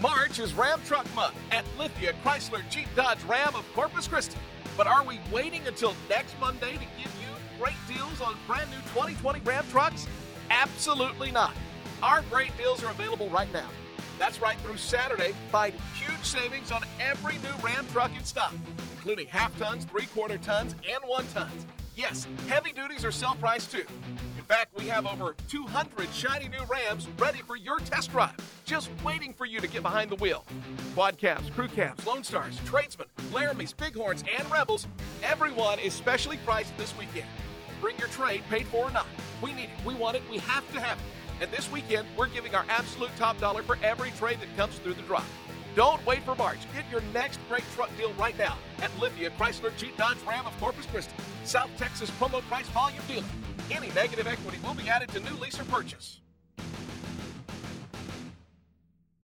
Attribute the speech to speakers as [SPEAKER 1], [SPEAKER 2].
[SPEAKER 1] March is Ram Truck Month at Lithia Chrysler Jeep Dodge Ram of Corpus Christi. But are we waiting until next Monday to give you great deals on brand new 2020 Ram trucks? Absolutely not. Our great deals are available right now. That's right, through Saturday, find huge savings on every new Ram truck in stock, including half tons, 3/4 tons, and 1 tons. Yes, heavy duties are sell-priced too. In fact, we have over 200 shiny new Rams ready for your test drive, just waiting for you to get behind the wheel. Quad cabs, crew cabs, Lone Stars, Tradesmen, Laramies, Bighorns, and Rebels, everyone is specially priced this weekend. Bring your trade, paid for or not. We need it, we want it, we have to have it. And this weekend, we're giving our absolute top dollar for every trade that comes through the drive. Don't wait for March. Get your next great truck deal right now at Lithia Chrysler Jeep Dodge Ram of Corpus Christi, South Texas promo price volume dealer. Any negative equity will be added to new lease or purchase.